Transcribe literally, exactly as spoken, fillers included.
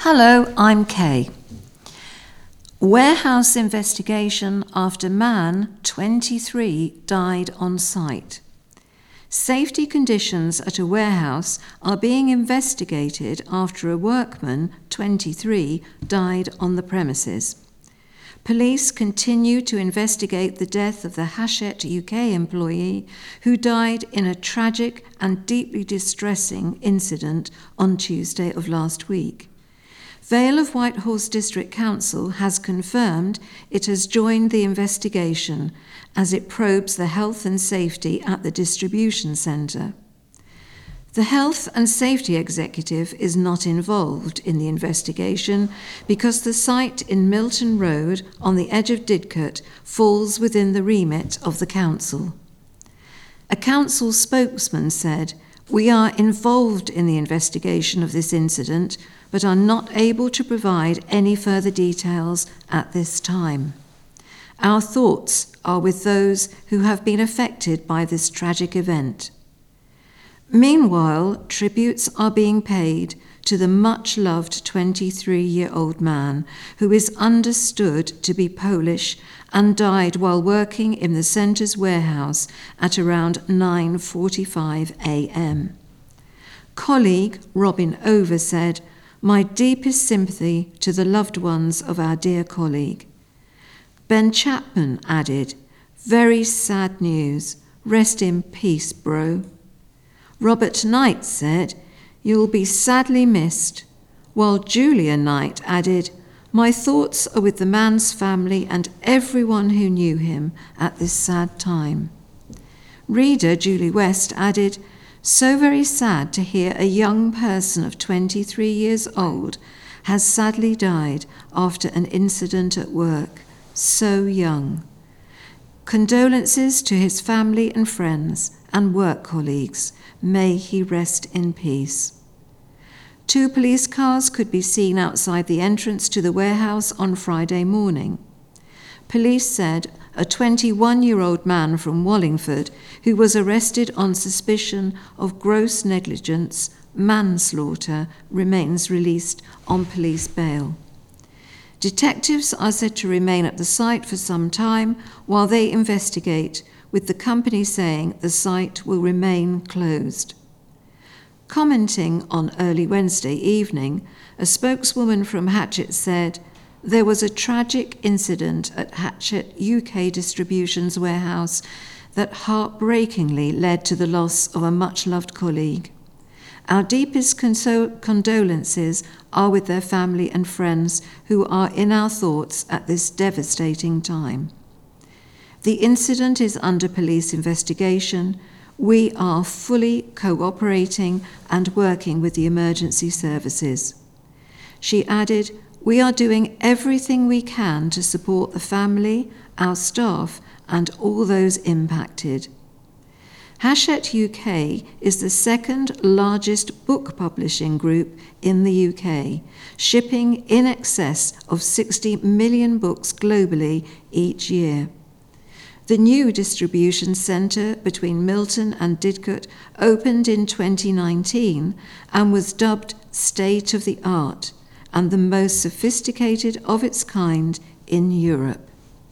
Hello, I'm Kay. Warehouse investigation after man, twenty-three, died on site. Safety conditions at a warehouse are being investigated after a workman, twenty-three, died on the premises. Police continue to investigate the death of the Hachette U K employee who died in a tragic and deeply distressing incident on Tuesday of last week. Vale of Whitehorse District Council has confirmed it has joined the investigation as it probes the health and safety at the distribution centre. The Health and Safety Executive is not involved in the investigation because the site in Milton Road on the edge of Didcot falls within the remit of the council. A council spokesman said, "We are involved in the investigation of this incident, but are not able to provide any further details at this time. Our thoughts are with those who have been affected by this tragic event." Meanwhile, tributes are being paid to the much-loved twenty-three-year-old man who is understood to be Polish and died while working in the centre's warehouse at around nine forty-five a m. Colleague Robin Over said, "My deepest sympathy to the loved ones of our dear colleague." Ben Chapman added, "Very sad news. Rest in peace, bro." Robert Knight said, "You'll be sadly missed," while Julia Knight added, "My thoughts are with the man's family and everyone who knew him at this sad time." Reader Julie West added, "So very sad to hear a young person of twenty-three years old has sadly died after an incident at work. So young. Condolences to his family and friends and work colleagues. May he rest in peace." Two police cars could be seen outside the entrance to the warehouse on Friday morning. Police said a twenty-one-year-old man from Wallingford, who was arrested on suspicion of gross negligence, manslaughter, remains released on police bail. Detectives are said to remain at the site for some time while they investigate, with the company saying the site will remain closed. Commenting on early Wednesday evening, a spokeswoman from Hachette said, "There was a tragic incident at Hachette U K Distribution's warehouse that heartbreakingly led to the loss of a much-loved colleague. Our deepest consol- condolences are with their family and friends who are in our thoughts at this devastating time. The incident is under police investigation. We are fully cooperating and working with the emergency services." She added, "We are doing everything we can to support the family, our staff, and all those impacted." Hachette U K is the second largest book publishing group in the U K, shipping in excess of sixty million books globally each year. The new distribution centre between Milton and Didcot opened in twenty nineteen and was dubbed state of the art and the most sophisticated of its kind in Europe.